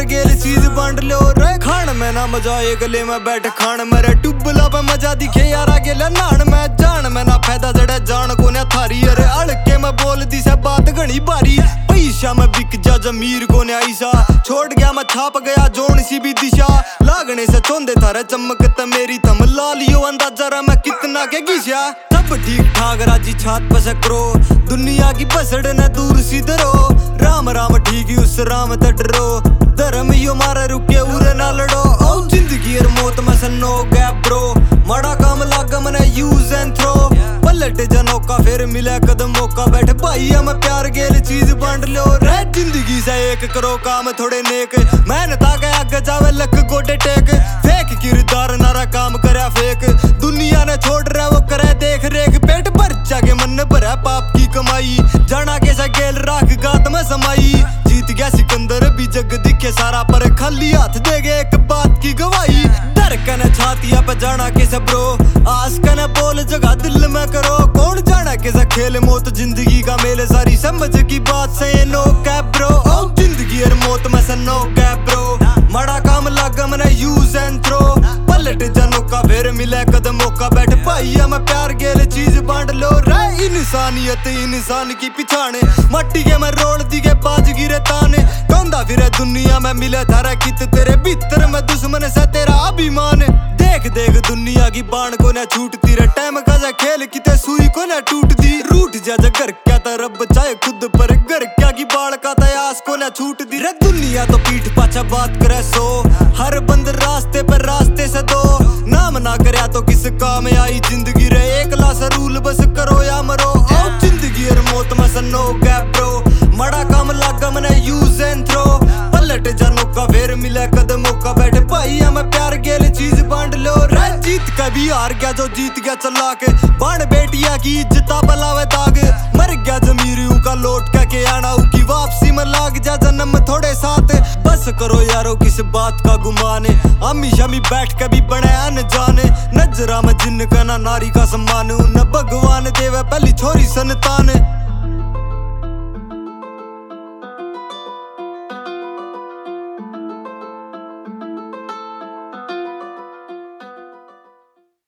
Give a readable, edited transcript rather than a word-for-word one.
गेल चीज बांट लो रे। खान में ना मजा एक गले में बैठ खान मेरे टुबला पे मजा दिखे यार आगे नान में जान में ना फायदा जड़े जान को ना थारी। अरे अड़के में बोल दी से बात घनी बारी पैसा में बिक जा जमीर को ने ऐसा छोड़ गया मैं छाप गया जोन सी भी दिशा लागने से चौंदे थारे चमकत मेरी थम लालियो अंदाजा रा मैं कितना के घिसा। सब ठीक ठाक राजी छात पे से करो दुनिया की पसड़ न दूर सी दरो राम राम ठीक ही उस राम ते डरो धर्म यो मारे रुके उरे ना लड़ो। ओ जिंदगी और मौत में से नो गैप ब्रो माड़ा काम लागा मने यूज एंड थ्रो पलट जनों का फिर मिले कदम मौका बैठ भाई हम प्यार गेल चीज बांट लो रे। जिंदगी से एक करो काम थोड़े नेक मेहनत आगे आगे जावे लक गोडे टेक फेक किरदार नारा काम करे फेक दुनिया ने छोड़ रहा वो करे देख रेख पेट भर जागे मन भरा पाप की कमाई जाना कैसा गेल राख गात में समाई जीत गया सिकंदर भी जग दिखे सारा पर खाली हाथ देगे एक बात की गवाही धड़कन छातिया पे जाना कैसे ब्रो आस कने बोल जगह दिल में करो कौन जाना कैसा खेल मौत जिंदगी का मेले सारी समझ की बात से नो कैप ब्रो। ओ जिंदगी और मौत में से नो कैप ब्रो माड़ा काम लागा मने यूज एंड थ्रो पलट जनों का फिर मिले कदम मौका बैठ भाई हम प्यार गेल चीज बांट लो रे। इंसानियत इंसान की पिछाने मट्टी के में रोड दी के बाज गिरे ताने कौंदा फिरे दुनिया में मिले थारा कित तेरे भीतर में दुश्मन से तेरा अभिमान देख देख दुनिया की बाण को न छूटती रे टाइम का जा खेल किते सुई को न टूटती रूठ जा घर क्या था रब चाहे खुद पर घर क्या की बाढ़ का तयास को न छूट दी रे। दुनिया तो पीठ पाछा बात करे सो हर बंद रास्ते पर रास्ते से दो नाम ना करे तो किस काम आई जिंदगी रे एक लाश रूल बस करो या मरो। ओ जिंदगी और मौत में से नो गैप ब्रो माड़ा काम लागा मने यूज एंड थ्रो पलट जानों का फिर मिले कदमों का बैठ भाई हम प्यार गेल चीज बांट लो रे। जीत कभी हार गया जो जीत गया चला के बाण बेटिया की इज्जता बलावे दाग मर गया जमीर का लौट के आना की वापसी में लाग जा जन्म थोड़े साथ बस करो यारो किस बात का गुमाने अम्मी शमी बैठ के भी बने अनजाने नजरा में जिन का ना नारी का सम्मान न भगवान देवे पहली छोरी संतान।